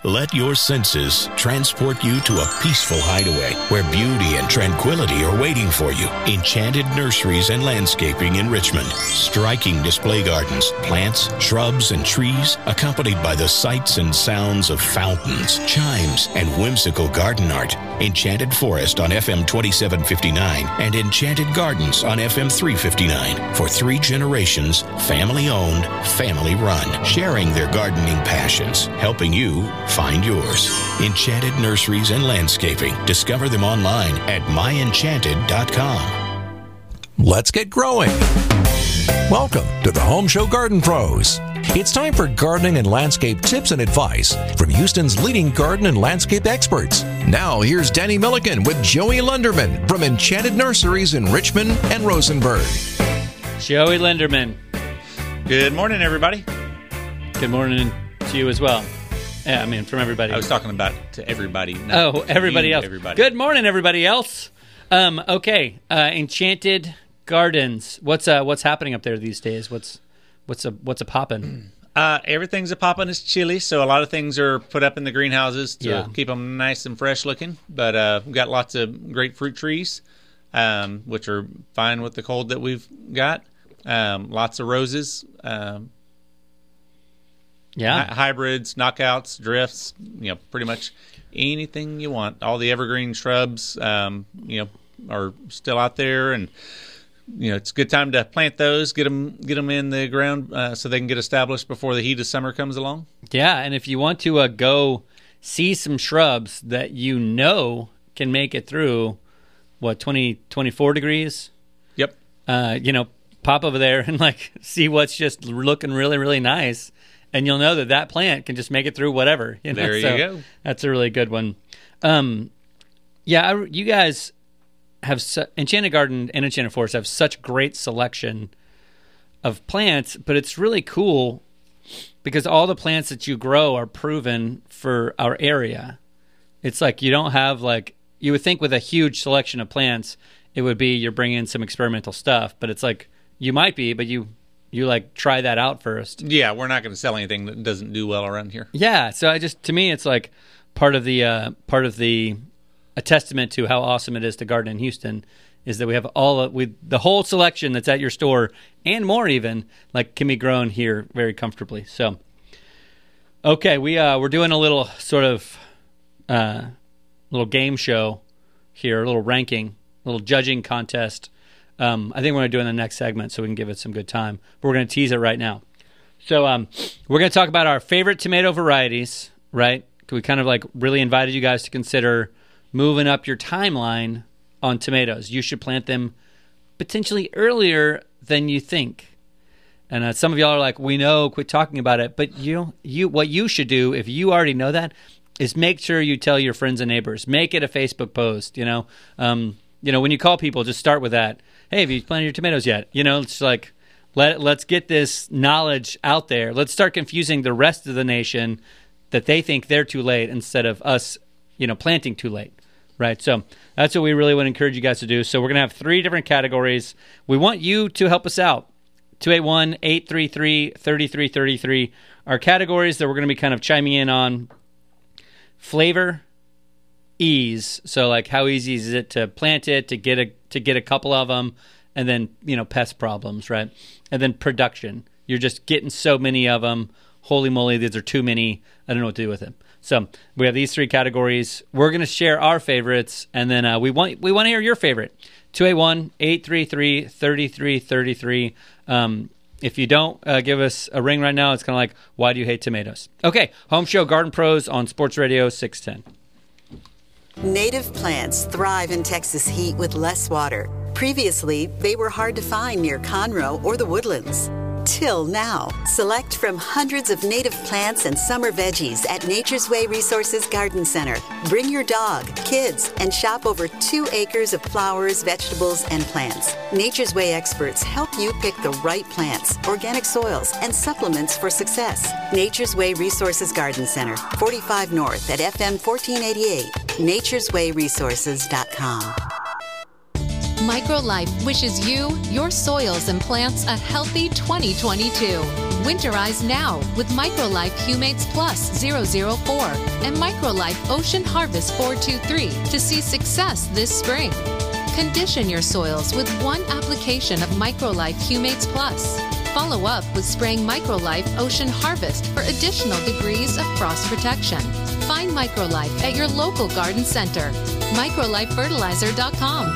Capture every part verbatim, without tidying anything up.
Let your senses transport you to a peaceful hideaway where beauty and tranquility are waiting for you. Enchanted Nurseries and Landscaping in Richmond. Striking display gardens, plants, shrubs, and trees, accompanied by the sights and sounds of fountains, chimes, and whimsical garden art. Enchanted Forest on F M twenty-seven fifty-nine and Enchanted Gardens on F M three fifty-nine. For three generations, family-owned, family-run, sharing their gardening passions, helping you find yours. Enchanted Nurseries and Landscaping. Discover them online at my enchanted dot com. Let's get growing. Welcome to the Home Show Garden Pros. It's time for gardening and landscape tips and advice from Houston's leading garden and landscape experts. Now, here's Danny Milliken with Joey Linderman from Enchanted Nurseries in Richmond and Rosenberg. Joey Linderman. Good morning, everybody. Good morning to you as well. Yeah, I mean, from everybody. I was talking about to everybody. Oh, everybody you, else. Everybody. Good morning, everybody else. Um, okay, uh, Enchanted Gardens. What's uh, what's happening up there these days? What's what's a what's a poppin'? Uh, everything's a poppin'. It's chilly, so a lot of things are put up in the greenhouses to Yeah. keep them nice and fresh looking. But uh, we've got lots of great fruit trees, um, which are fine with the cold that we've got. Um, lots of roses. Um, Yeah, Hy- hybrids, knockouts, drifts, you know, pretty much anything you want. All the evergreen shrubs, um, you know, are still out there, and you know, it's a good time to plant those, get them, get them in the ground uh, so they can get established before the heat of summer comes along. yeah. And if you want to uh, go see some shrubs that you know can make it through, what twenty, twenty-four degrees? Yep. Uh, you know, pop over there and like see what's just looking really, really nice. And you'll know that that plant can just make it through whatever. You know? There you So go. That's a really good one. Um, yeah, I, you guys have su- Enchanted Garden and Enchanted Forest have such great selection of plants, but it's really cool because all the plants that you grow are proven for our area. It's like you don't have like you would think with a huge selection of plants, it would be you're bringing in some experimental stuff, but it's like you might be, but you. You like try that out first. Yeah, we're not going to sell anything that doesn't do well around here. Yeah, so I just to me it's like part of the uh, part of the a testament to how awesome it is to garden in Houston is that we have all of, we the whole selection that's at your store and more even like can be grown here very comfortably. So okay, we uh, we're doing a little sort of uh, little game show here, a little ranking, a little judging contest. Um, I think we're going to do it in the next segment so we can give it some good time. But we're going to tease it right now. So um, we're going to talk about our favorite tomato varieties, right? We kind of like really invited you guys to consider moving up your timeline on tomatoes. You should plant them potentially earlier than you think. And uh, some of y'all are like, we know, quit talking about it. But you, you, what you should do, if you already know that, is make sure you tell your friends and neighbors. Make it a Facebook post, you know. Um, you know, when you call people, just start with that. Hey, have you planted your tomatoes yet? You know, it's like, let, let's get this knowledge out there. Let's start confusing the rest of the nation that they think they're too late instead of us, you know, planting too late, right? So that's what we really want to encourage you guys to do. So we're going to have three different categories. We want you to help us out. two eight one, eight three three, three three three three. Our categories that we're going to be kind of chiming in on: flavor, ease. So like how easy is it to plant it, to get a to get a couple of them, and then, you know, pest problems, right? And then production. You're just getting so many of them. Holy moly, these are too many. I don't know what to do with them. So we have these three categories. We're going to share our favorites, and then uh, we want we want to hear your favorite. two eight one, eight three three, three three three three. Um, if you don't uh, give us a ring right now, it's kind of like, why do you hate tomatoes? Okay, Home Show Garden Pros on Sports Radio six ten. Native plants thrive in Texas heat with less water. Previously, they were hard to find near Conroe or the Woodlands. Till now, select from hundreds of native plants and summer veggies at Nature's Way Resources Garden Center. Bring your dog, kids, and shop over two acres of flowers, vegetables, and plants. Nature's Way experts help you pick the right plants, organic soils, and supplements for success. Nature's Way Resources Garden Center, forty-five North at F M fourteen eighty-eight, natures way resources dot com. MicroLife wishes you, your soils, and plants a healthy twenty twenty-two. Winterize now with MicroLife Humates Plus zero zero four and MicroLife Ocean Harvest four two three to see success this spring. Condition your soils with one application of MicroLife Humates Plus. Follow up with spraying MicroLife Ocean Harvest for additional degrees of frost protection. Find MicroLife at your local garden center. micro life fertilizer dot com.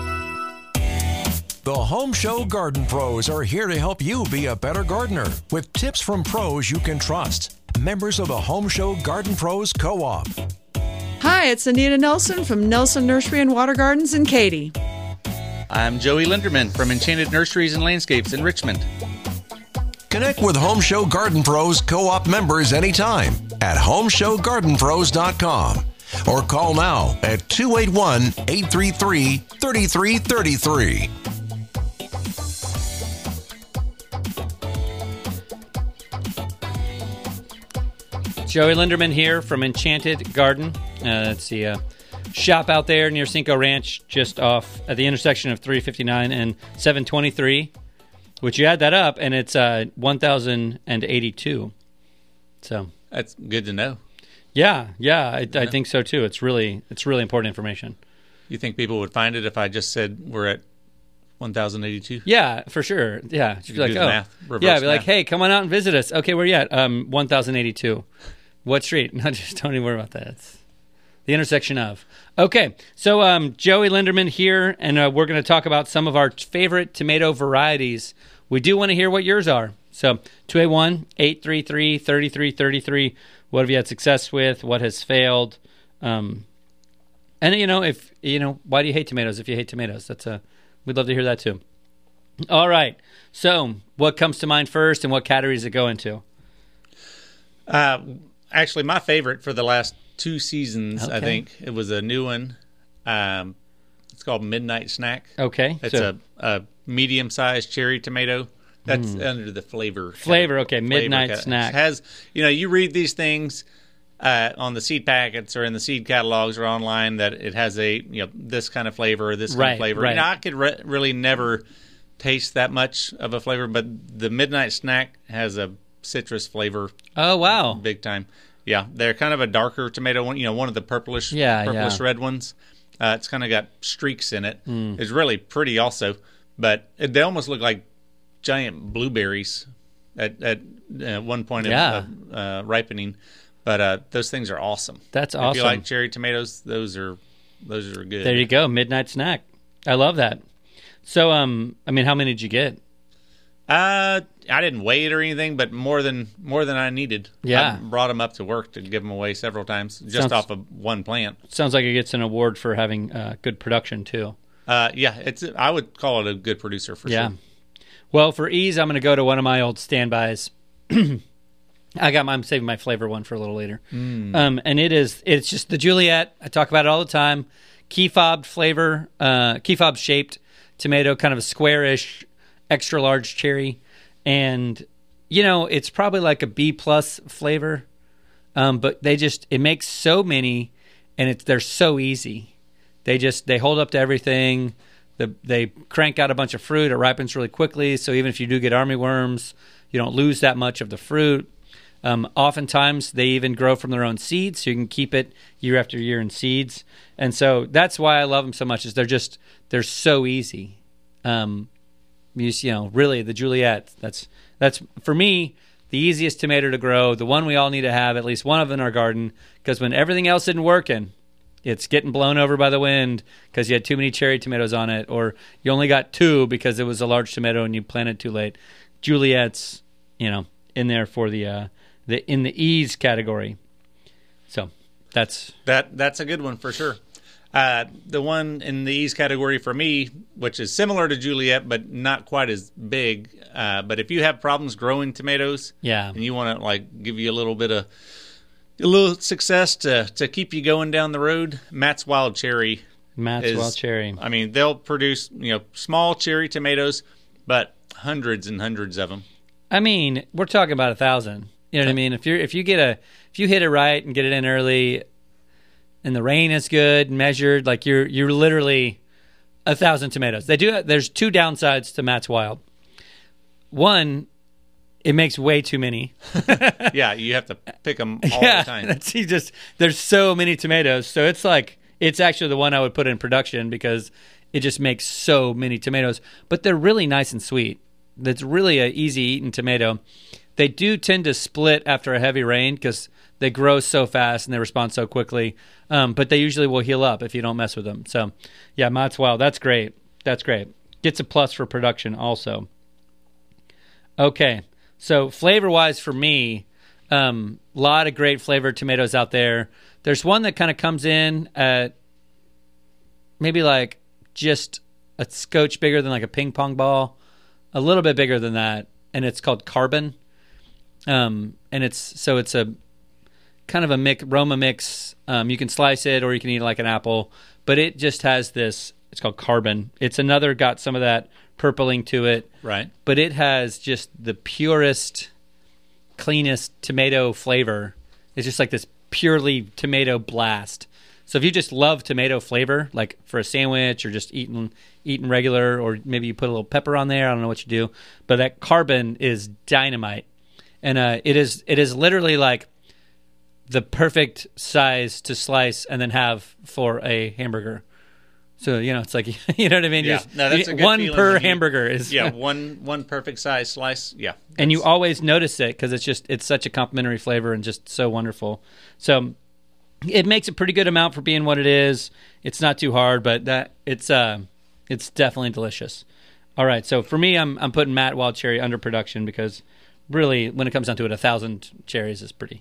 The Home Show Garden Pros are here to help you be a better gardener with tips from pros you can trust. Members of the Home Show Garden Pros Co-op. Hi, it's Anita Nelson from Nelson Nursery and Water Gardens in Katy. I'm Joey Linderman from Enchanted Nurseries and Landscapes in Richmond. Connect with Home Show Garden Pros Co-op members anytime at home show garden pros dot com or call now at two eight one, eight three three, three three three three. Joey Linderman here from Enchanted Garden. Uh, that's the uh, shop out there near Cinco Ranch, just off at the intersection of three fifty-nine and seven twenty-three, which you add that up, and it's uh, one thousand eighty-two. So That's good to know. Yeah, yeah, I, I think so too. It's really, it's really important information. You think people would find it if I just said we're at one thousand eighty-two? Yeah, for sure. Yeah, just be You like, do the oh, math, reverse yeah, be like, math. hey, come on out and visit us. Okay, where you at? Um, one thousand eighty-two. What street? No, just don't even worry about that. It's the intersection of. Okay, so um, Joey Linderman here, and uh, we're going to talk about some of our favorite tomato varieties. We do want to hear what yours are. So two eight one, eight three three, three three three three. What have you had success with? What has failed? Um, and you know, if you know, why do you hate tomatoes? If you hate tomatoes, that's a we'd love to hear that too. All right. So, what comes to mind first, and what category does it go into? Uh, actually, my favorite for the last two seasons, I Okay. think it was a new one. Um, it's called Midnight Snack. Okay, It's so- a, a medium-sized cherry tomato. That's under the flavor. Flavor, okay, flavor Midnight cat- Snack. Has you know you read these things uh, on the seed packets or in the seed catalogs or online that it has a you know this kind of flavor or this kind Right, of flavor. right. You know, I could re- really never taste that much of a flavor, but the Midnight Snack has a citrus flavor. Oh wow! Big time. Yeah, they're kind of a darker tomato one. You know, one of the purplish, Yeah, purplish yeah. red ones. Uh, it's kind of got streaks in it. Mm. It's really pretty, also, but it, they almost look like giant blueberries at at uh, one point Yeah. of uh, ripening. But uh, those things are awesome. That's If awesome. you like cherry tomatoes, those are those are good. There you go, Midnight Snack. I love that. So, um, I mean, how many did you get? Uh, I didn't weigh it or anything, but more than more than I needed. Yeah. I brought them up to work to give them away several times, just Sounds- off of one plant. Sounds like it gets an award for having uh, good production too. Uh, yeah, it's. I would call it a good producer for Yeah. sure. Well, for ease, I'm going to go to one of my old standbys. I got my, I'm saving my flavor one for a little later. Um, and it is, it's just the Juliet. I talk about it all the time. Key fob flavor, uh, key fob shaped tomato, kind of a squarish, extra large cherry. And, you know, it's probably like a B plus flavor. Um, but they just, it makes so many, and it's, they're so easy. They just, they hold up to everything. The, they crank out a bunch of fruit. It ripens really quickly. So even if you do get army worms, you don't lose that much of the fruit. Um, oftentimes, they even grow from their own seeds, so you can keep it year after year in seeds. And so that's why I love them so much. Is they're just they're so easy. Um, you, you know, really the Juliet. That's that's for me the easiest tomato to grow. The one we all need to have at least one of in our garden, because when everything else isn't working, it's getting blown over by the wind because you had too many cherry tomatoes on it, or you only got two because it was a large tomato and you planted too late. Juliet's, you know, in there for the uh, the in the ease category. So that's That that's a good one for sure. Uh, the one in the ease category for me, which is similar to Juliet but not quite as big. Uh, but if you have problems growing tomatoes, Yeah. and you want to like give you a little bit of a little success to to keep you going down the road, Matt's Wild Cherry. Matt's is- Wild Cherry. I mean, they'll produce you know small cherry tomatoes, but hundreds and hundreds of them. I mean, we're talking about a thousand. You know what I mean? If you're if you get a if you hit it right and get it in early, and the rain is good, measured, like you're you're literally a thousand tomatoes. They do. There's two downsides to Matt's Wild. One, it makes way too many. Yeah, you have to pick them all yeah, the time. That's, you just there's so many tomatoes, so it's like it's actually the one I would put in production because it just makes so many tomatoes. But they're really nice and sweet. That's really an easy eating tomato. They do tend to split after a heavy rain because they grow so fast and they respond so quickly. Um, but they usually will heal up if you don't mess with them. So, yeah, Mott's Wild. That's great. That's great. Gets a plus for production also. Okay, so flavor-wise for me, a um, lot of great flavored tomatoes out there. There's one that kind of comes in at maybe like just a scotch bigger than like a ping pong ball, a little bit bigger than that, and it's called Carbon. Um, and it's so it's a kind of a mix, Roma mix. Um, you can slice it or you can eat it like an apple, but it just has this. It's called Carbon. It's another got some of that purpling to it, right? But it has just the purest, cleanest tomato flavor. It's just like this purely tomato blast. So if you just love tomato flavor, like for a sandwich or just eating eating regular, or maybe you put a little pepper on there, I don't know what you do, but that Carbon is dynamite. And uh, it is it is literally like the perfect size to slice and then have for a hamburger. So, you know, it's like, you know what I mean? Yeah, Just, no, that's a good one feeling per when you- hamburger is Yeah, one one perfect size slice. Yeah, and you that's- always notice it because it's just it's such a complimentary flavor and just so wonderful. So it makes a pretty good amount for being what it is. It's not too hard, but that it's uh it's definitely delicious. All right, so for me, I'm I'm putting Matt Wild Cherry under production because really, when it comes down to it, a thousand cherries is pretty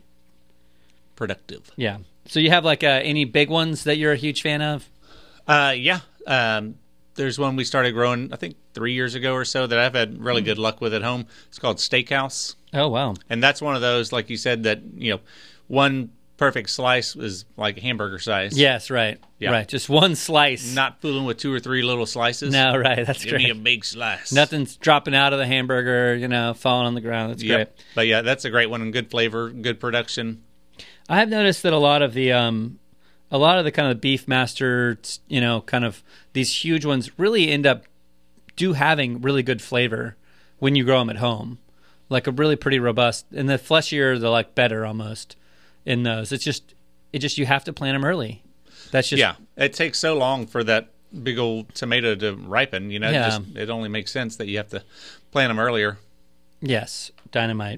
productive. Yeah. So you have like uh, any big ones that you're a huge fan of? Uh, yeah. Um, there's one we started growing, I think, three years ago or so that I've had really good luck with at home. It's called Steakhouse. Oh, wow. And that's one of those, like you said, that, you know, one perfect slice is like hamburger size. Yes, right. Yeah. Right. Just one slice. Not fooling with two or three little slices. No, right. That's Give great. me a big slice. Nothing's dropping out of the hamburger, you know, falling on the ground. That's Yep. great. But yeah, that's a great one and good flavor, good production. I have noticed that a lot of the um, a lot of the kind of beef master, you know, kind of these huge ones really end up do having really good flavor when you grow them at home, like a really pretty robust. And the fleshier, the like better almost in those. It's just it just you have to plant them early. That's just Yeah, it takes so long for that big old tomato to ripen. You know, Yeah. it, just, it only makes sense that you have to plant them earlier. Yes, dynamite.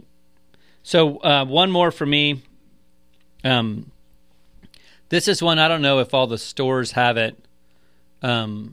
So uh, one more for me. Um, this is one I don't know if all the stores have it, um,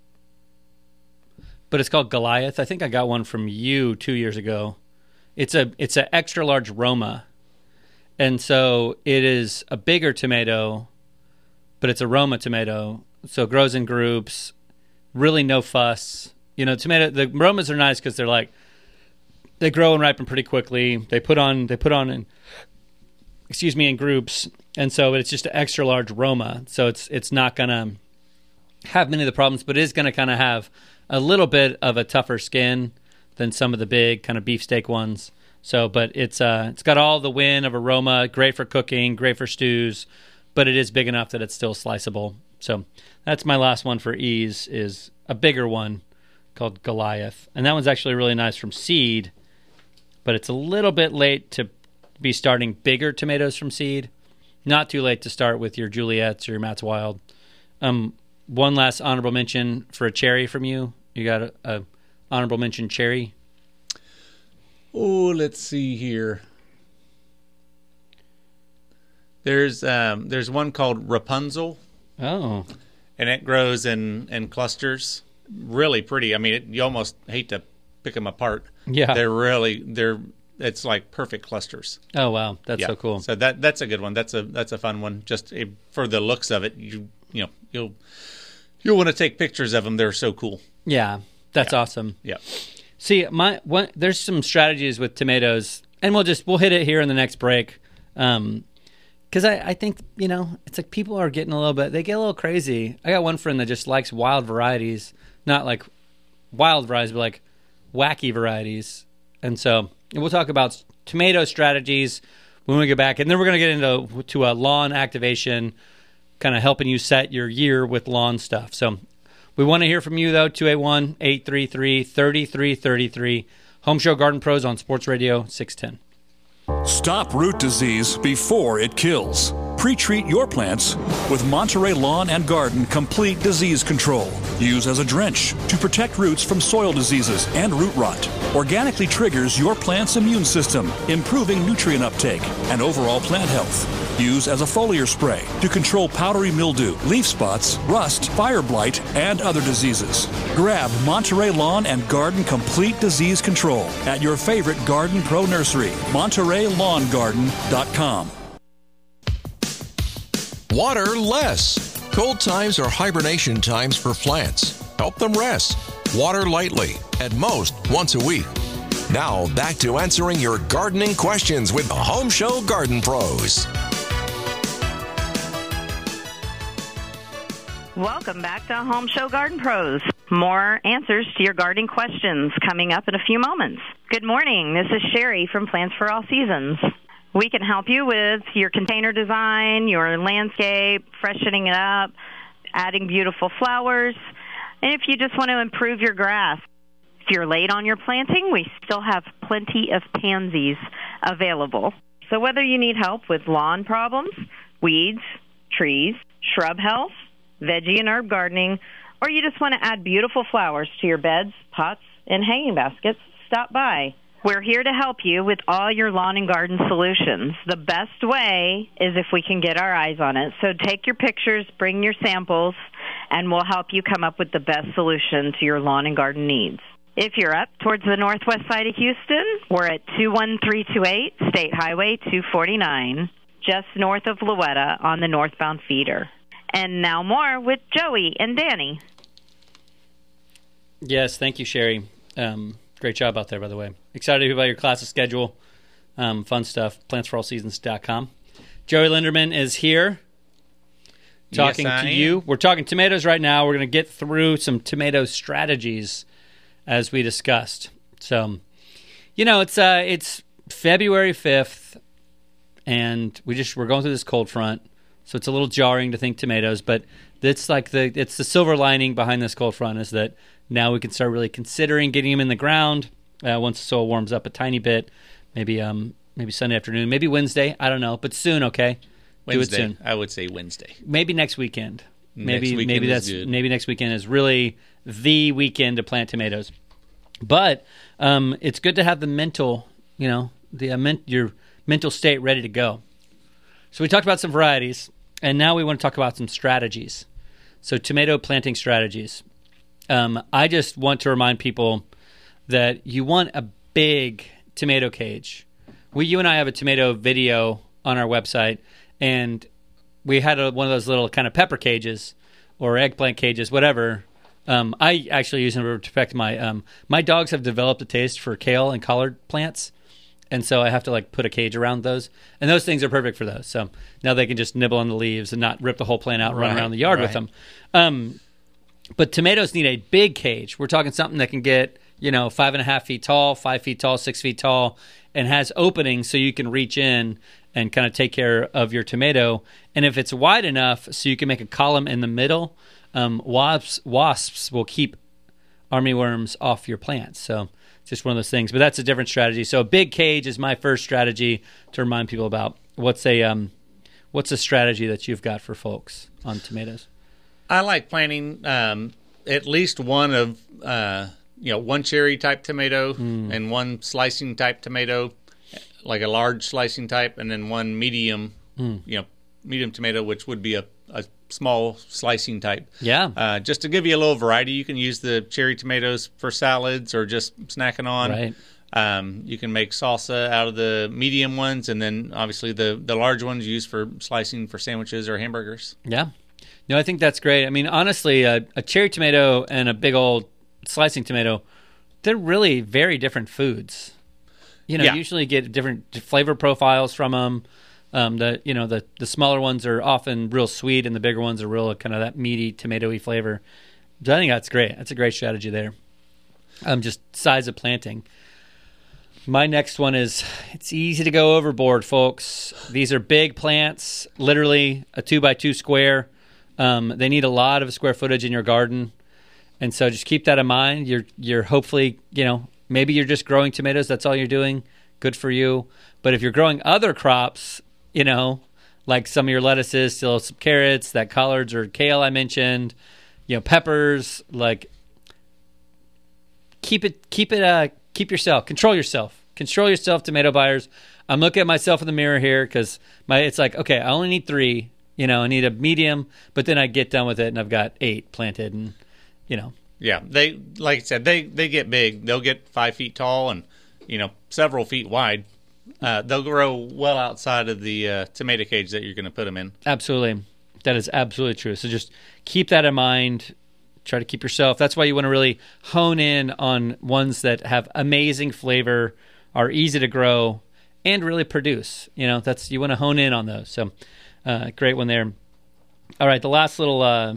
but it's called Goliath. I think I got one from you two years ago. It's a it's an extra large Roma, and so it is a bigger tomato, but it's a Roma tomato. So it grows in groups. Really no fuss. You know, tomato. The Romas are nice because they're like they grow and ripen pretty quickly. They put on they put on in. excuse me, in groups, and so it's just an extra large Roma. So it's it's not gonna have many of the problems, but it is gonna kind of have a little bit of a tougher skin than some of the big kind of beefsteak ones. So, but it's uh it's got all the win of a Roma, great for cooking, great for stews, but it is big enough that it's still sliceable. So that's my last one for ease is a bigger one called Goliath, and that one's actually really nice from seed, but it's a little bit late to be starting bigger tomatoes from seed. Not too late to start with your Juliet's or your Matt's Wild. Um, one last honorable mention for a cherry from you. You got a, a honorable mention cherry? Oh, let's see here. There's um, there's one called Rapunzel, Oh, and it grows in, in clusters. Really pretty. I mean, it, you almost hate to pick them apart. yeah. They're really they're it's like perfect clusters. Oh, wow. That's Yeah. so cool. So that that's a good one. That's a that's a fun one. Just eh, for the looks of it, you you know you'll you'll want to take pictures of them. They're so cool. Yeah, that's Yeah. awesome. Yeah. See, my one, there's some strategies with tomatoes, and we'll just we'll hit it here in the next break. Um, because I, I think, you know, it's like people are getting a little bit, they get a little crazy. I got one friend that just likes wild varieties, not like wild varieties, but like wacky varieties. And so we'll talk about tomato strategies when we get back. And then we're going to get into to a lawn activation, kind of helping you set your year with lawn stuff. So we want to hear from you, though, two eight one, eight three three, three three three three. Home Show Garden Pros on Sports Radio six ten. Stop root disease before it kills. Pre-treat your plants with Monterey Lawn and Garden Complete Disease Control. Use as a drench to protect roots from soil diseases and root rot. Organically triggers your plant's immune system, improving nutrient uptake and overall plant health. Use as a foliar spray to control powdery mildew, leaf spots, rust, fire blight, and other diseases. Grab Monterey Lawn and Garden Complete Disease Control at your favorite Garden Pro nursery, Monterey Lawn Garden dot com. Water less. Cold times are hibernation times for plants. Help them rest. Water lightly, at most once a week. Now, back to answering your gardening questions with the Home Show Garden Pros. Welcome back to Home Show Garden Pros. More answers to your gardening questions coming up in a few moments. Good morning. This is Sherry from Plants for All Seasons. We can help you with your container design, your landscape, freshening it up, adding beautiful flowers, and if you just want to improve your grass. If you're late on your planting, we still have plenty of pansies available. So whether you need help with lawn problems, weeds, trees, shrub health, veggie and herb gardening, or you just want to add beautiful flowers to your beds, pots, and hanging baskets, stop by. We're here to help you with all your lawn and garden solutions. The best way is if we can get our eyes on it. So take your pictures, bring your samples, and we'll help you come up with the best solution to your lawn and garden needs. If you're up towards the northwest side of Houston, we're at two one three two eight State Highway two forty-nine, just north of Louetta on the northbound feeder. And now more with Joey and Danny. Yes, thank you, Sherry. Um, great job out there, by the way. Excited about your classes schedule. Um, fun stuff. plants for all seasons dot com. Joey Linderman is here talking Yes, I to am. you. We're talking tomatoes right now. We're going to get through some tomato strategies as we discussed. So, you know, it's uh, it's February fifth, and we just we're going through this cold front, so it's a little jarring to think tomatoes. But it's like the it's the silver lining behind this cold front is that now we can start really considering getting them in the ground uh, once the soil warms up a tiny bit. Maybe um maybe Sunday afternoon, maybe Wednesday. I don't know, but soon. Okay, Wednesday. do it soon. I would say Wednesday. Maybe next weekend. Maybe Next weekend maybe is that's good. maybe next weekend is really the weekend to plant tomatoes. But um, it's good to have the mental, you know, the uh, men- your mental state ready to go. So we talked about some varieties, and now we want to talk about some strategies. So tomato planting strategies. Um, I just want to remind people that you want a big tomato cage. We, you and I have a tomato video on our website, and we had a, one of those little kind of pepper cages or eggplant cages, whatever. Um, I actually use them to protect my um, my dogs have developed a taste for kale and collard plants, and so I have to like put a cage around those, and those things are perfect for those. So now they can just nibble on the leaves and not rip the whole plant out and run Right, around the yard right. with them. Um, but tomatoes need a big cage. We're talking something that can get you know five and a half feet tall, five feet tall, six feet tall, and has openings so you can reach in and kind of take care of your tomato. And if it's wide enough so you can make a column in the middle, um, wasps wasps will keep armyworms off your plants. So it's just one of those things. But that's a different strategy. So a big cage is my first strategy to remind people about. What's a um, what's a strategy that you've got for folks on tomatoes? I like planting um, at least one of uh, you know one cherry type tomato Mm. and one slicing type tomato, like a large slicing type, and then one medium Mm. you know medium tomato, which would be a, a small slicing type. Yeah. Uh, just to give you a little variety, you can use the cherry tomatoes for salads or just snacking on. Right. Um, you can make salsa out of the medium ones, and then obviously the, the large ones used for slicing for sandwiches or hamburgers. Yeah. No, I think that's great. I mean, honestly, a, a cherry tomato and a big old slicing tomato, they're really very different foods. You know, Yeah. you usually get different flavor profiles from them. Um, the you know the the smaller ones are often real sweet, and the bigger ones are real kind of that meaty tomatoey flavor. So I think that's great. That's a great strategy there. Um, just size of planting. My next one is, it's easy to go overboard, folks. These are big plants, literally a two by two square. Um, they need a lot of square footage in your garden, and so just keep that in mind. You're you're hopefully you know maybe you're just growing tomatoes. That's all you're doing. Good for you. But if you're growing other crops, you know, like some of your lettuces, still some carrots, that collards or kale I mentioned, you know, peppers, like keep it, keep it, uh, keep yourself, control yourself, control yourself, tomato buyers. I'm looking at myself in the mirror here because my, it's like, okay, I only need three, you know, I need a medium, but then I get done with it and I've got eight planted and, you know. Yeah. They, like I said, they, they get big. They'll get five feet tall and, you know, several feet wide. Uh, they'll grow well outside of the uh, tomato cage that you're going to put them in. Absolutely. That is absolutely true. So just keep that in mind. Try to keep yourself. That's why you want to really hone in on ones that have amazing flavor, are easy to grow, and really produce. You know, that's you want to hone in on those. So uh, great one there. All right, the last little uh,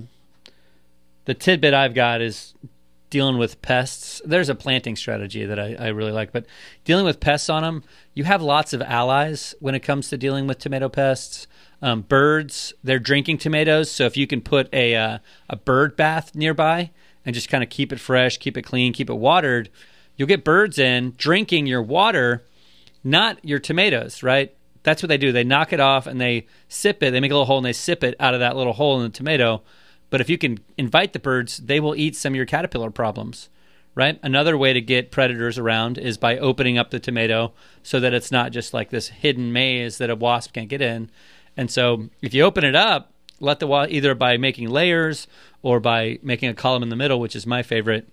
the tidbit I've got is dealing with pests. There's a planting strategy that I, I really like, but dealing with pests on them, you have lots of allies when it comes to dealing with tomato pests. Um, birds, they're drinking tomatoes, so if you can put a uh, a bird bath nearby and just kind of keep it fresh, keep it clean, keep it watered, you'll get birds in drinking your water, not your tomatoes, right? That's what they do. They knock it off and they sip it. They make a little hole and they sip it out of that little hole in the tomato. But if you can invite the birds, they will eat some of your caterpillar problems, right? Another way to get predators around is by opening up the tomato so that it's not just like this hidden maze that a wasp can't get in. And so if you open it up, let the wa- either by making layers or by making a column in the middle, which is my favorite,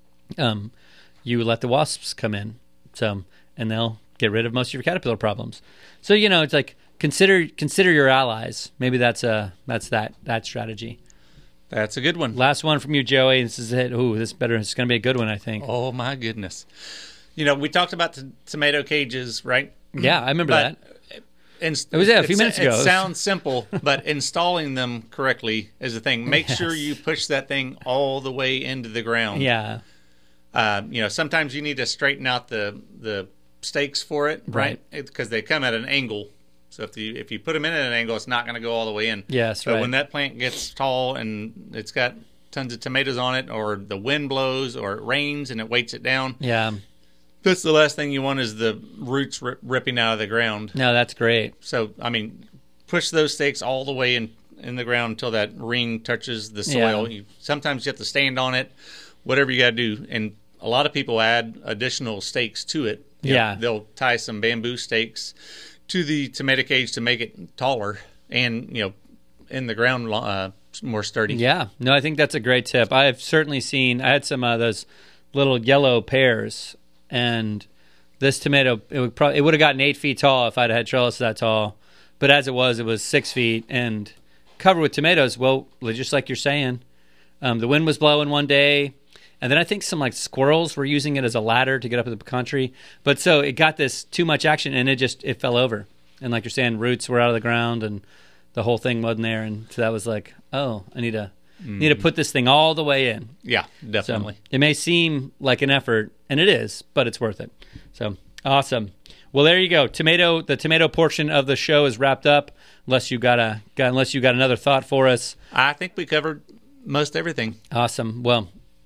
um, you let the wasps come in. So and they'll get rid of most of your caterpillar problems. So, you know, it's like consider consider your allies. Maybe that's a that's that that strategy. That's a good one. Last one from you, Joey. This is it. Ooh, this is better. It's going to be a good one, I think. Oh my goodness! You know, we talked about the tomato cages, right? Yeah, I remember but that. Inst- it was yeah, a few minutes ago. It sounds simple, but installing them correctly is the thing. Make yes. sure you push that thing all the way into the ground. Yeah. Uh, you know, sometimes you need to straighten out the the stakes for it, right? Because right? they come at an angle. So if you if you put them in at an angle, it's not going to go all the way in. Yes, but right. when that plant gets tall and it's got tons of tomatoes on it, or the wind blows, or it rains and it weights it down. Yeah. That's the last thing you want is the roots rip, ripping out of the ground. No, that's great. So, I mean, push those stakes all the way in, in the ground until that ring touches the soil. Yeah. You, sometimes you have to stand on it, whatever you got to do. And a lot of people add additional stakes to it. You yeah. know, they'll tie some bamboo stakes to the tomato cage to make it taller and, you know, in the ground uh, more sturdy. Yeah. No, I think that's a great tip. I've certainly seen, I had some of uh, those little yellow pears. And this tomato, it would probably it would have gotten eight feet tall if I'd had trellis that tall. But as it was, it was six feet and covered with tomatoes. Well, just like you're saying, um, the wind was blowing one day, and then I think some like squirrels were using it as a ladder to get up in the country. But so it got this too much action, and it just it fell over. And like you're saying, roots were out of the ground, and the whole thing wasn't there. And so that was like, oh, I need to. Mm. Need to put this thing all the way in. Yeah, definitely. So it may seem like an effort, and it is, but it's worth it. So awesome. Well, there you go. Tomato. The tomato portion of the show is wrapped up. Unless you got a, got, unless you got another thought for us. I think we covered most everything. Awesome. Well,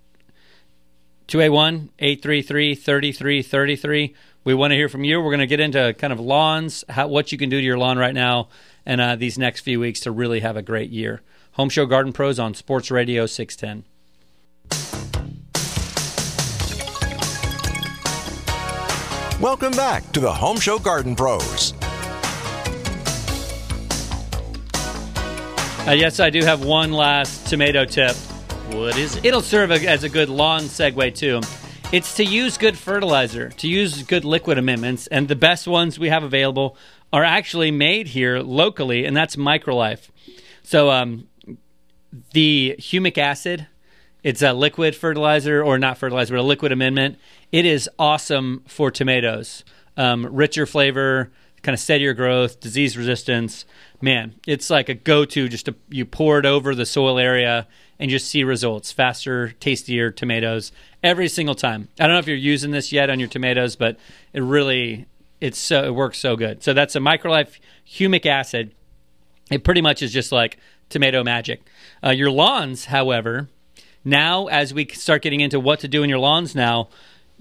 two eight one, eight three three, three three three three. We want to hear from you. We're going to get into kind of lawns, how, what you can do to your lawn right now, and uh, these next few weeks to really have a great year. Home Show Garden Pros on Sports Radio six ten. Welcome back to the Home Show Garden Pros. Uh, yes, I do have one last tomato tip. What is it? It'll serve a, as a good lawn segue, too. It's to use good fertilizer, to use good liquid amendments, and the best ones we have available are actually made here locally, and that's MicroLife. So, um... the humic acid, it's a liquid fertilizer, or not fertilizer, but a liquid amendment. It is awesome for tomatoes. Um, richer flavor, kind of steadier growth, disease resistance. Man, it's like a go-to just to you pour it over the soil area and just see results. Faster, tastier tomatoes every single time. I don't know if you're using this yet on your tomatoes, but it really, it's so, it works so good. So that's a MicroLife humic acid. It pretty much is just like tomato magic. Uh, your lawns, however, now as we start getting into what to do in your lawns now,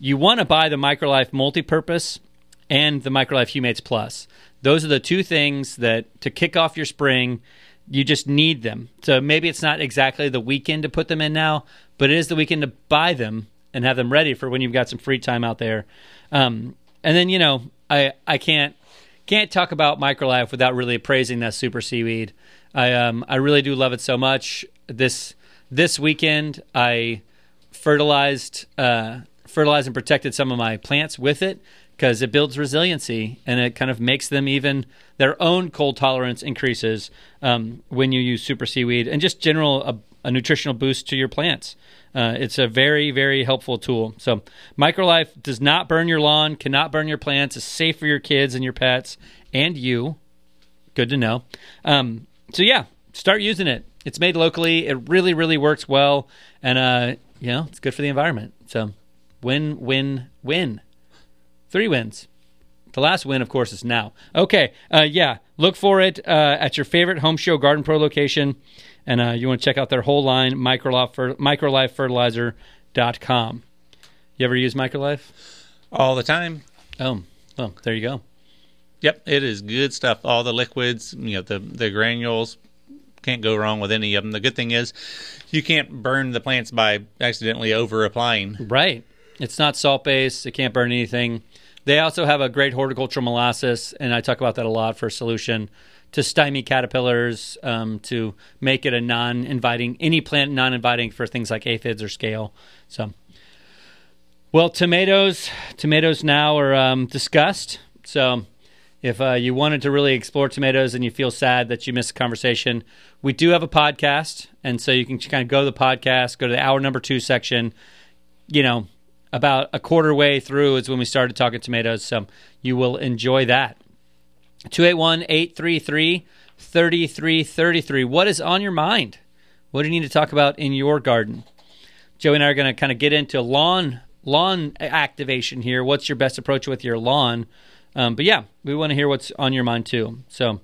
you want to buy the MicroLife Multipurpose and the MicroLife Humates Plus. Those are the two things that to kick off your spring, you just need them. So maybe it's not exactly the weekend to put them in now, but it is the weekend to buy them and have them ready for when you've got some free time out there. Um, and then, you know, I I can't can't talk about MicroLife without really praising that super seaweed. I um I really do love it so much. This this weekend I fertilized uh, fertilized and protected some of my plants with it, because it builds resiliency and it kind of makes them even their own cold tolerance increases um, when you use super seaweed, and just general a, a nutritional boost to your plants. Uh, it's a very, very helpful tool. So MicroLife does not burn your lawn, cannot burn your plants. It's safe for your kids and your pets and you. Good to know. Um, so yeah, start using it. It's made locally. It really, really works well. And, uh, you know, it's good for the environment. So win, win, win. Three wins. The last win, of course, is now. Okay, uh, yeah, look for it uh, at your favorite Home Show Garden Pro location, and uh, you want to check out their whole line, MicroLife, microlife fertilizer dot com. You ever use MicroLife? All the time. Oh, well, there you go. Yep, it is good stuff. All the liquids, you know, the, the granules, can't go wrong with any of them. The good thing is you can't burn the plants by accidentally over-applying. Right. It's not salt-based. It can't burn anything. They also have a great horticultural molasses, and I talk about that a lot for a solution to stymie caterpillars, um, to make it a non-inviting, any plant non-inviting for things like aphids or scale. So, well, tomatoes, tomatoes now are um, discussed. So if uh, you wanted to really explore tomatoes and you feel sad that you missed a conversation, we do have a podcast, and so you can kind of go to the podcast, go to the hour number two section, you know, about a quarter way through is when we started talking tomatoes, so you will enjoy that. two eight one, eight three three, three three three three. What is on your mind? What do you need to talk about in your garden? Joey and I are going to kind of get into lawn lawn activation here. What's your best approach with your lawn? Um, but yeah, we want to hear what's on your mind too. So,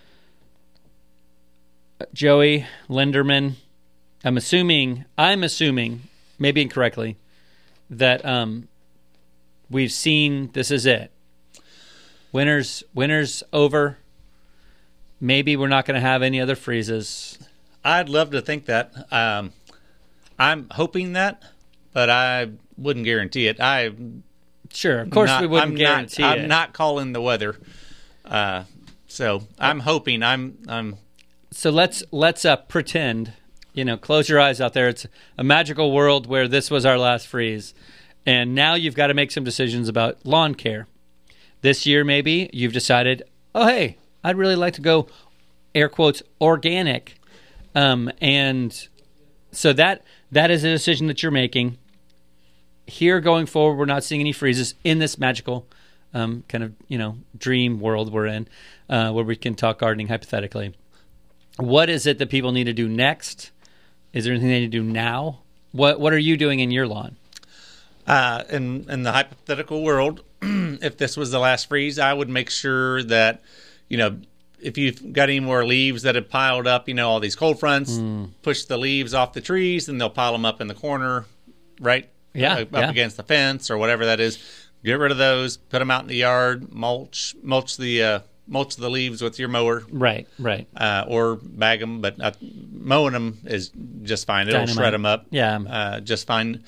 Joey Linderman, I'm assuming, I'm assuming, maybe incorrectly, that um, we've seen this is it. Winter's, winter's over. Maybe we're not going to have any other freezes. I'd love to think that. Um, I'm hoping that, but I wouldn't guarantee it. I Sure, of course not, we wouldn't I'm guarantee not, it. I'm not calling the weather. Uh, so I'm hoping. I'm. I'm. So let's let's uh, pretend. You know, close your eyes out there. It's a magical world where this was our last freeze. And now you've got to make some decisions about lawn care. This year, maybe, you've decided, oh, hey, I'd really like to go, air quotes, organic. Um, and so that that is a decision that you're making. Here going forward, we're not seeing any freezes in this magical um, kind of, you know, dream world we're in, uh, where we can talk gardening hypothetically. What is it that people need to do next? Is there anything they need to do now? What What are you doing in your lawn? Uh, in in the hypothetical world, if this was the last freeze, I would make sure that, you know, if you've got any more leaves that have piled up, you know, all these cold fronts, mm. push the leaves off the trees, and they'll pile them up in the corner, right? Yeah, uh, up yeah. against the fence or whatever that is. Get rid of those. Put them out in the yard. Mulch, mulch the. Uh, mulch the leaves with your mower. Right, right. Uh, or bag them, but uh, mowing them is just fine. It'll Dynamite. shred them up. Yeah. Uh, just fine.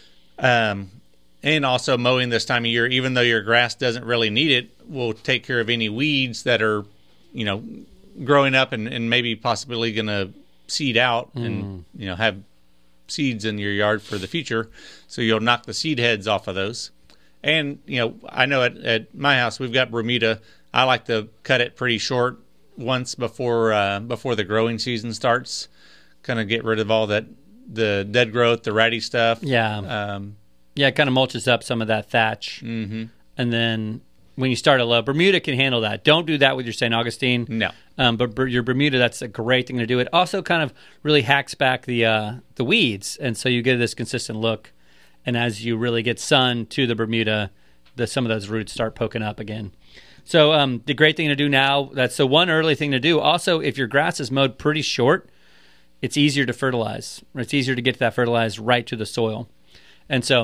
Um, and also mowing this time of year, even though your grass doesn't really need it, will take care of any weeds that are, you know, growing up and, and maybe possibly going to seed out mm. and, you know, have seeds in your yard for the future. So you'll knock the seed heads off of those. And, you know, I know at, at my house we've got Bermuda. I like to cut it pretty short once before uh, before the growing season starts. Kind of get rid of all that the dead growth, the ratty stuff. Yeah, um, yeah, it kind of mulches up some of that thatch. Mm-hmm. And then when you start a low, Bermuda can handle that. Don't do that with your Saint Augustine. No, um, but your Bermuda, that's a great thing to do. It also kind of really hacks back the uh, the weeds, and so you get this consistent look. And as you really get sun to the Bermuda, the some of those roots start poking up again. So um, the great thing to do now, that's the one early thing to do. Also, if your grass is mowed pretty short, it's easier to fertilize. Or it's easier to get that fertilized right to the soil. And so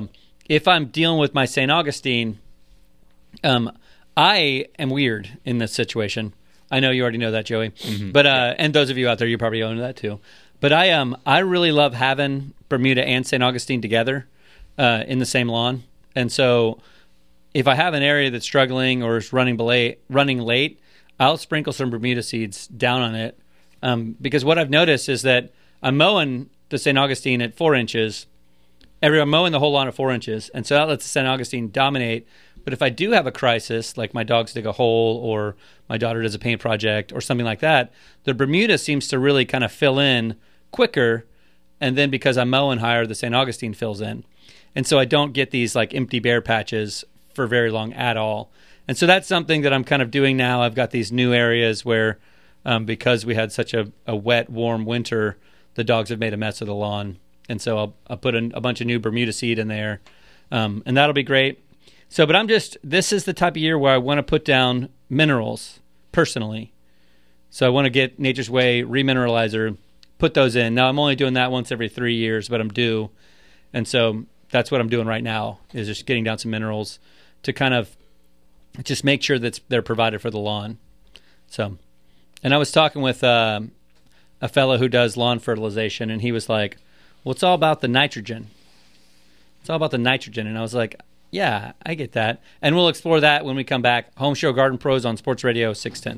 if I'm dealing with my Saint Augustine, um, I am weird in this situation. I know you already know that, Joey. Mm-hmm. But uh, and those of you out there, you probably own that too. But I um I really love having Bermuda and Saint Augustine together uh, in the same lawn. And so if I have an area that's struggling or is running late, running late, I'll sprinkle some Bermuda seeds down on it. Um, because what I've noticed is that I'm mowing the Saint Augustine at four inches. Every, I'm mowing the whole lawn at four inches. And so that lets the Saint Augustine dominate. But if I do have a crisis, like my dogs dig a hole or my daughter does a paint project or something like that, the Bermuda seems to really kind of fill in quicker. And then because I'm mowing higher, the Saint Augustine fills in. And so I don't get these like empty bare patches for very long at all. And so that's something that I'm kind of doing now. I've got these new areas where um, because we had such a, a wet, warm winter, the dogs have made a mess of the lawn. And so I'll, I'll put a, a bunch of new Bermuda seed in there. Um, and that'll be great. So, but I'm just, this is the type of year where I want to put down minerals personally. So I want to get Nature's Way Remineralizer, put those in. Now I'm only doing that once every three years, but I'm due. And so that's what I'm doing right now, is just getting down some minerals to kind of just make sure that they're provided for the lawn. So, and I was talking with uh, a fellow who does lawn fertilization, and he was like, well, it's all about the nitrogen. It's all about the nitrogen. And I was like, yeah, I get that. And we'll explore that when we come back. Home Show Garden Pros on Sports Radio six ten.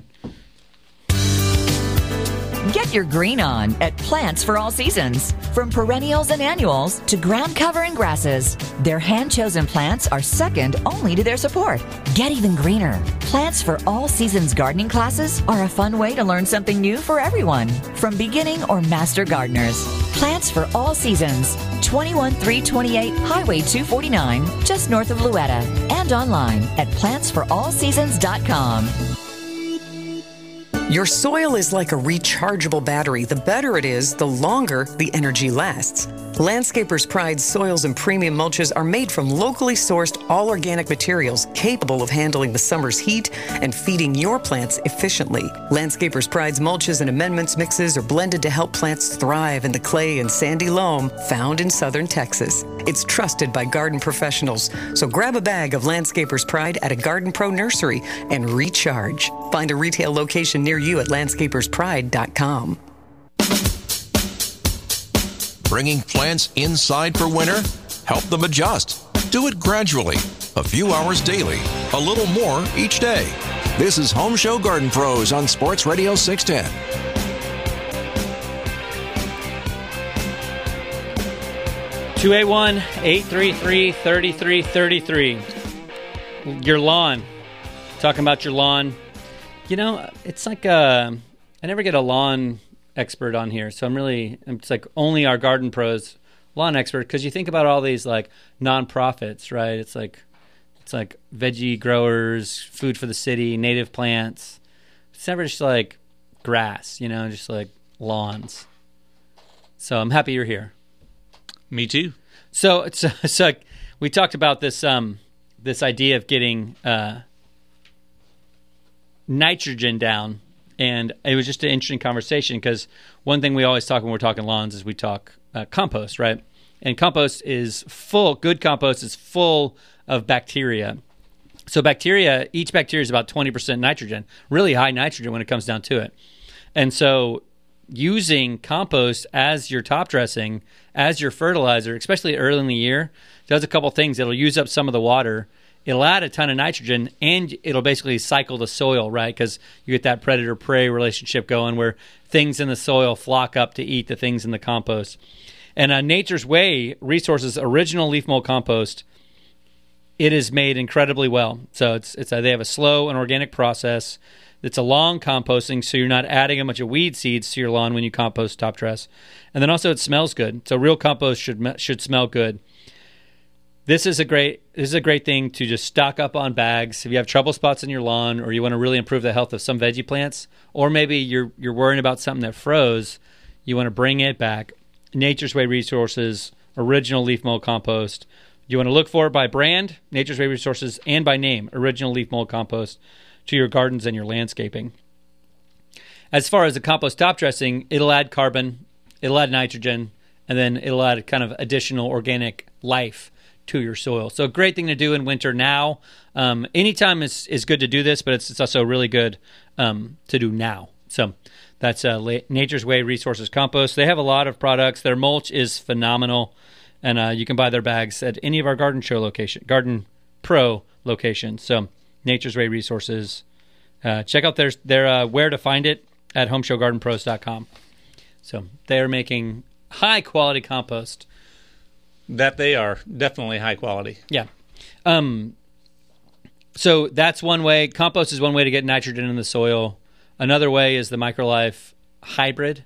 Get your green on at Plants for All Seasons. From perennials and annuals to ground covering grasses, their hand-chosen plants are second only to their support. Get even greener. Plants for All Seasons gardening classes are a fun way to learn something new for everyone, from beginning or master gardeners. Plants for All Seasons, twenty-one three twenty-eight Highway two forty-nine, just north of Louetta, and online at plants for all seasons dot com. Your soil is like a rechargeable battery. The better it is, the longer the energy lasts. Landscapers' Pride soils and premium mulches are made from locally sourced, all-organic materials capable of handling the summer's heat and feeding your plants efficiently. Landscapers' Pride's mulches and amendments mixes are blended to help plants thrive in the clay and sandy loam found in southern Texas. It's trusted by garden professionals, so grab a bag of Landscapers' Pride at a Garden Pro nursery and recharge. Find a retail location near you at landscapers pride dot com. Bringing plants inside for winter? Help them adjust. Do it gradually. A few hours daily. A little more each day. This is Home Show Garden Pros on Sports Radio six ten. two eight one, eight three three, three three three three. Your lawn. Talking about your lawn. You know, it's like uh, I never get a lawn expert on here, so I'm really, it's like only our garden pros lawn expert, because you think about all these like nonprofits, right? It's like it's like veggie growers, food for the city, native plants. It's never just like grass, you know, just like lawns. So I'm happy you're here. Me too. So it's so, so we talked about this um this idea of getting uh, nitrogen down. And it was just an interesting conversation, because one thing we always talk when we're talking lawns is we talk uh, compost, right? And compost is full, good compost is full of bacteria. So bacteria, each bacteria is about twenty percent nitrogen, really high nitrogen when it comes down to it. And so using compost as your top dressing, as your fertilizer, especially early in the year, does a couple things. It'll use up some of the water. It'll add a ton of nitrogen, and it'll basically cycle the soil, right? Because you get that predator-prey relationship going where things in the soil flock up to eat the things in the compost. And uh, Nature's Way Resources original leaf mold compost, it is made incredibly well. So it's it's a, they have a slow and organic process. It's a long composting, so you're not adding a bunch of weed seeds to your lawn when you compost top dress. And then also it smells good. So real compost should should smell good. This is a great this is a great thing to just stock up on bags. If you have trouble spots in your lawn, or you want to really improve the health of some veggie plants, or maybe you're you're worrying about something that froze, you want to bring it back. Nature's Way Resources, original leaf mold compost. You want to look for it by brand, Nature's Way Resources, and by name, original leaf mold compost, to your gardens and your landscaping. As far as the compost top dressing, it'll add carbon, it'll add nitrogen, and then it'll add kind of additional organic life to your soil. So a great thing to do in winter now. Um, anytime is, is good to do this, but it's, it's also really good um, to do now. So that's uh, La- Nature's Way Resources Compost. They have a lot of products. Their mulch is phenomenal, and uh, you can buy their bags at any of our Garden Show location, Garden Pro locations. So Nature's Way Resources. Uh, check out their, their uh, where to find it at home show garden pros dot com. So they're making high-quality compost. That they are. Definitely high quality. Yeah. Um, so that's one way. Compost is one way to get nitrogen in the soil. Another way is the MicroLife Hybrid.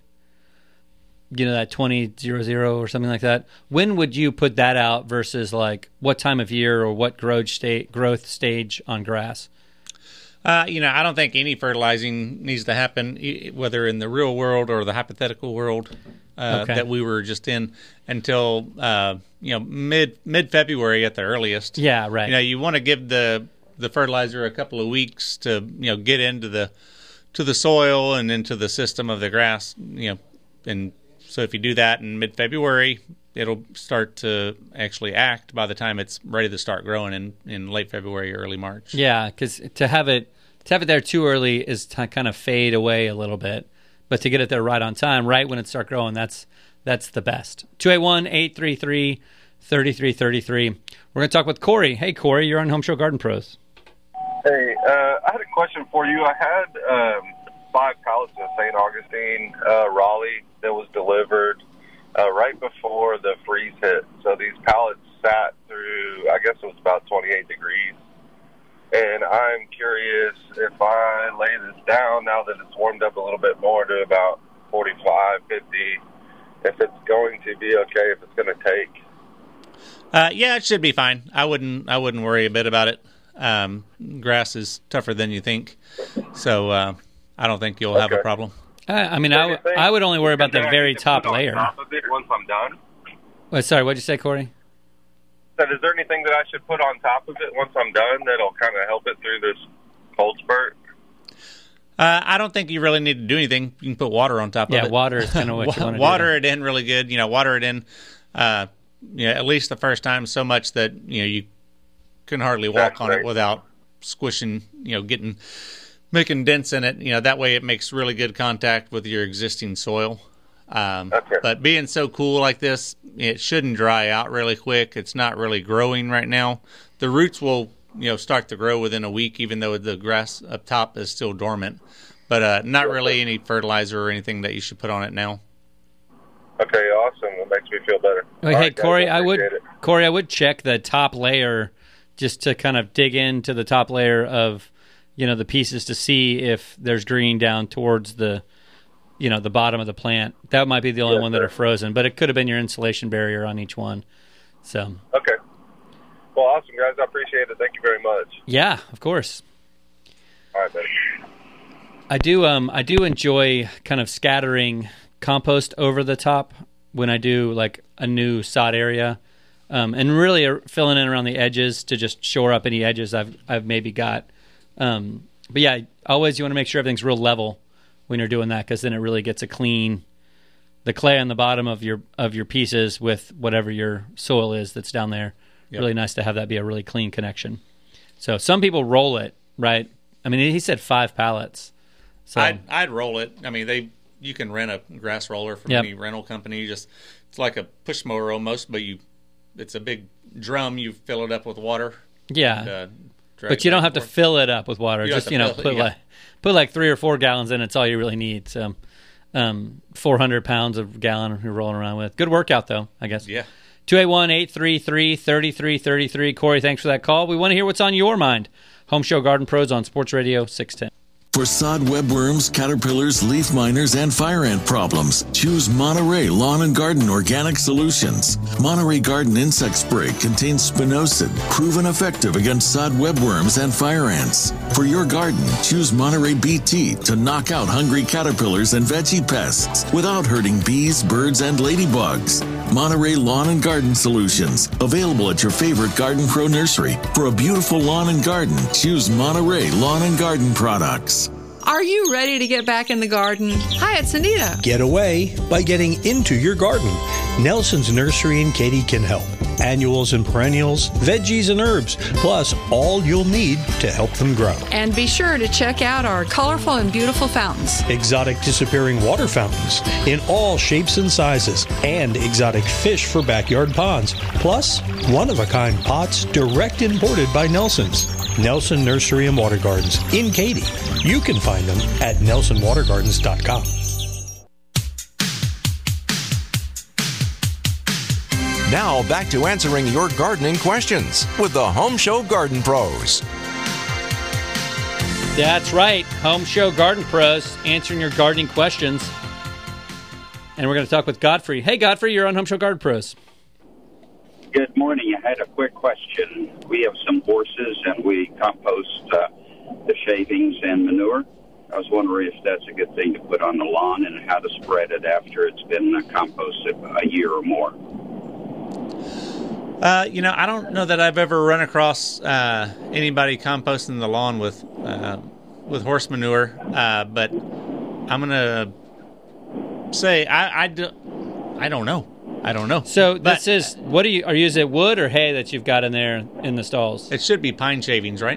You know, that twenty hundred or something like that. When would you put that out versus, like, what time of year or what growth state, growth stage on grass? Uh, you know, I don't think any fertilizing needs to happen, whether in the real world or the hypothetical world uh, Okay. that we were just in, until uh, you know mid mid February at the earliest. Yeah, right. You know, you want to give the the fertilizer a couple of weeks to you know get into the to the soil and into the system of the grass. You know, and so if you do that in mid February, it'll start to actually act by the time it's ready to start growing in, in late February, early March. Yeah, because to have it to have it there too early is to kind of fade away a little bit, but to get it there right on time, right when it starts growing, that's that's the best. two eight one, eight three three, three three three three. We're going to talk with Corey. Hey, Corey, you're on Home Show Garden Pros. Hey, uh, I had a question for you. I had um, five pallets of Saint Augustine, uh, Raleigh, that was delivered uh, right before the freeze hit. So these pallets sat through, I guess it was about twenty-eight degrees. And I'm curious if I lay this down now that it's warmed up a little bit more to about forty-five, fifty, if it's going to be okay, if it's going to take. Uh, yeah, it should be fine. I wouldn't. I wouldn't worry a bit about it. Um, grass is tougher than you think, so uh, I don't think you'll have a problem. Uh, I mean, I, w- I would only worry about the very top layer. Top of it once I'm done. Wait, sorry, what did you say, Corey? Said, is there anything that I should put on top of it once I'm done that'll kind of help it through this cold spurt? Uh, I don't think you really need to do anything. You can put water on top Yeah, of it. water is kind of what you want to do. Water it in really good. You know, water it in. Uh, you know, at least the first time, so much that you know you can hardly walk That's on right. it without squishing. You know, getting making dents in it. You know, that way it makes really good contact with your existing soil. Um, but being so cool like this, it shouldn't dry out really quick. It's not really growing right now. The roots will, you know, start to grow within a week, even though the grass up top is still dormant. But uh, not really any fertilizer or anything that you should put on it now. Okay, awesome. It makes me feel better. Wait, All hey, right, guys, Corey, I would appreciate it. Corey, I would check the top layer just to kind of dig into the top layer of, you know, the pieces to see if there's green down towards the, you know, the bottom of the plant. That might be the only Yes, one that sir. are frozen, but it could have been your insulation barrier on each one. So, Okay. Well, awesome, guys. I appreciate it. Thank you very much. yeah, of course. All right, buddy. I do um I do enjoy kind of scattering compost over the top when I do like a new sod area, um, and really uh, filling in around the edges to just shore up any edges I've I've maybe got. Um, but yeah, always you want to make sure everything's real level when you're doing that, because then it really gets a clean, the clay on the bottom of your of your pieces with whatever your soil is that's down there. Yep. Really nice to have that be a really clean connection. So some people roll it, right? I mean, he said five pallets. So I'd, I'd roll it. I mean, they you can rent a grass roller from Yep. any rental company. You just it's like a push mower almost, but you it's a big drum. You fill it up with water. Yeah. and, uh, drag But it you don't back have to and forth. fill it up with water. You don't Just, have you to know, fill it, put yeah. like put like three or four gallons in. It's all you really need. So, um, four hundred pounds of gallon you're rolling around with. Good workout, though, I guess. Yeah. two eight one, eight three three, three three three three. Corey, thanks for that call. We want to hear what's on your mind. Home Show Garden Pros on Sports Radio six ten. For sod webworms, caterpillars, leaf miners, and fire ant problems, choose Monterey Lawn and Garden Organic Solutions. Monterey Garden Insect Spray contains spinosad, proven effective against sod webworms and fire ants. For your garden, choose Monterey B T to knock out hungry caterpillars and veggie pests without hurting bees, birds, and ladybugs. Monterey Lawn and Garden Solutions, available at your favorite Garden Pro nursery. For a beautiful lawn and garden, choose Monterey Lawn and Garden products. Are you ready to get back in the garden? Hi, it's Anita. Get away by getting into your garden. Nelson's Nursery in Katy can help. annuals and perennials, veggies and herbs, plus all you'll need to help them grow. And be sure to check out our colorful and beautiful fountains. Exotic disappearing water fountains in all shapes and sizes, and exotic fish for backyard ponds, plus one-of-a-kind pots direct imported by Nelson's. Nelson Nursery and Water Gardens in Katy. You can find them at nelson water gardens dot com. Now back to answering your gardening questions with the Home Show Garden Pros. That's right. Home Show Garden Pros answering your gardening questions. And we're going to talk with Godfrey. Hey, Godfrey, you're on Home Show Garden Pros. Good morning. I had a quick question. We have some horses, and we compost uh, the shavings and manure. I was wondering if that's a good thing to put on the lawn and how to spread it after it's been uh, composted a year or more. Uh, you know, I don't know that I've ever run across uh, anybody composting the lawn with uh, with horse manure, uh, but I'm gonna say I I, do, I don't know. I don't know. So but, this is, what are you, are you, is it wood or hay that you've got in there in the stalls? It should be pine shavings, right?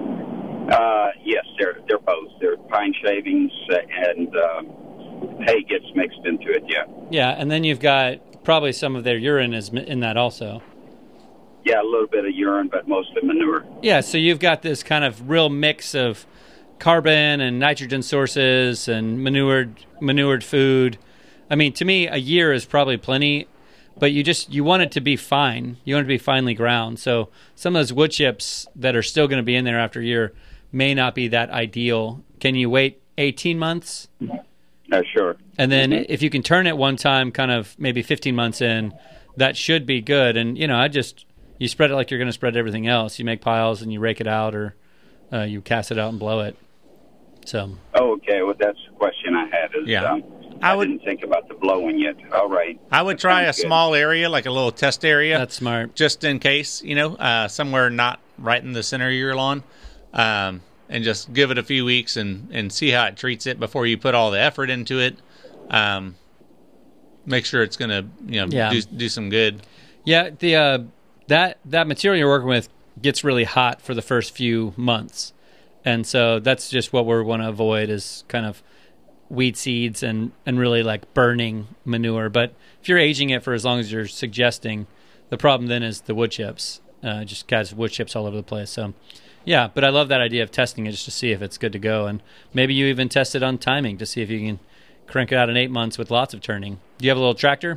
Uh, yes, they're they're both. They're pine shavings and uh, hay gets mixed into it, yeah. Yeah, and then you've got probably some of their urine is in that also. Yeah, a little bit of urine, but mostly manure. Yeah, so you've got this kind of real mix of carbon and nitrogen sources and manured manured food. I mean, to me, a year is probably plenty, but you just you want it to be fine. You want it to be finely ground. So some of those wood chips that are still going to be in there after a year may not be that ideal. Can you wait eighteen months? Uh, sure. And then mm-hmm. if you can turn it one time, kind of maybe fifteen months in, that should be good. And, you know, I just, you spread it like you're going to spread everything else. You make piles and you rake it out, or uh, you cast it out and blow it. So. Oh, okay. Well, that's the question I had. Is, yeah. Um, I, I would, didn't think about the blowing yet. All right. I would try a good. small area, like a little test area. That's smart. Just in case, you know, uh, somewhere not right in the center of your lawn. Um, and just give it a few weeks and, and see how it treats it before you put all the effort into it. Um, make sure it's going to, you know, yeah. do, do some good. Yeah, the uh, that that material you're working with gets really hot for the first few months. And so that's just what we want to avoid, is kind of weed seeds and, and really like burning manure. But if you're aging it for as long as you're suggesting, the problem then is the wood chips. Uh, just catch wood chips all over the place. So, yeah, but I love that idea of testing it just to see if it's good to go. And maybe you even test it on timing to see if you can crank it out in eight months with lots of turning. Do you have a little tractor?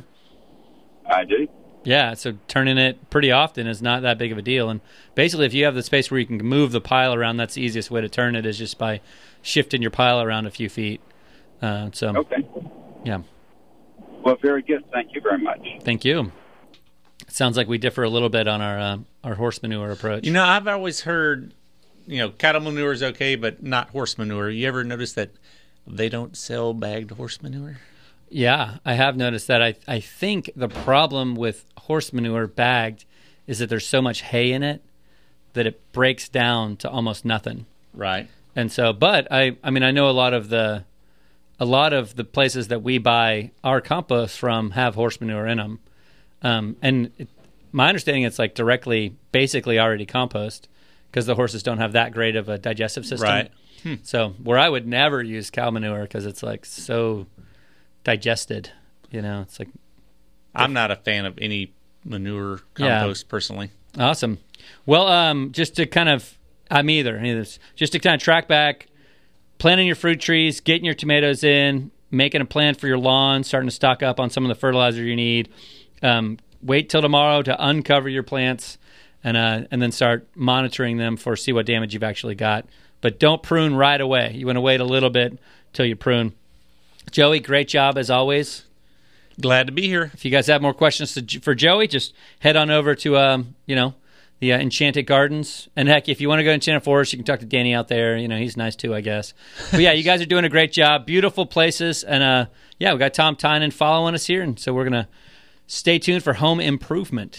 I do. Yeah, so turning it pretty often is not that big of a deal. And basically, if you have the space where you can move the pile around, that's the easiest way to turn it, is just by shifting your pile around a few feet. Uh, so, okay. Yeah. Well, very good. Thank you very much. Thank you. It sounds like we differ a little bit on our uh, our horse manure approach. You know, I've always heard, you know, cattle manure is okay, but not horse manure. You ever notice that they don't sell bagged horse manure? Yeah, I have noticed that. I I think the problem with horse manure bagged is that there's so much hay in it that it breaks down to almost nothing. Right. And so, but I I mean, I know a lot of the a lot of the places that we buy our compost from have horse manure in them. Um, and it, my understanding, it's like directly, basically already compost, because the horses don't have that great of a digestive system. Right. Hmm. So where I would never use cow manure, because it's like so digested, you know, it's like. I'm not a fan of any manure compost, yeah. personally. Awesome. Well, um, just to kind of, I'm either, either, just to kind of track back, planting your fruit trees, getting your tomatoes in, making a plan for your lawn, starting to stock up on some of the fertilizer you need. Um, wait till tomorrow to uncover your plants, and uh, and then start monitoring them for see what damage you've actually got. But don't prune right away. You want to wait a little bit till you prune. Joey, great job as always. Glad to be here. If you guys have more questions to, for Joey, just head on over to um, you know, the uh, Enchanted Gardens. And heck, if you want to go to Enchanted Forest, you can talk to Danny out there. You know, he's nice too, I guess. But yeah, you guys are doing a great job. Beautiful places. And uh, yeah, we got Tom Tynan following us here. And so we're going to stay tuned for home improvement.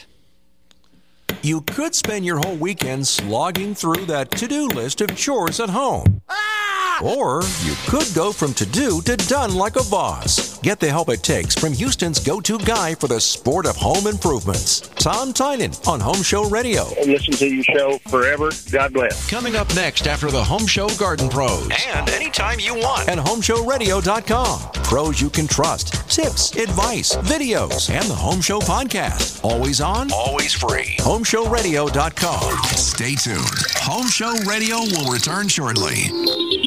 You could spend your whole weekend slogging through that to-do list of chores at home. Ah! Or you could go from to-do to done like a boss. Get the help it takes from Houston's go-to guy for the sport of home improvements, Tom Tynan on Home Show Radio. Listen to your show forever. God bless. Coming up next after the Home Show Garden Pros. And anytime you want at home show radio dot com. Pros you can trust, tips, advice, videos, and the Home Show podcast. Always on, always free. home show radio dot com. Stay tuned. Home Show Radio will return shortly.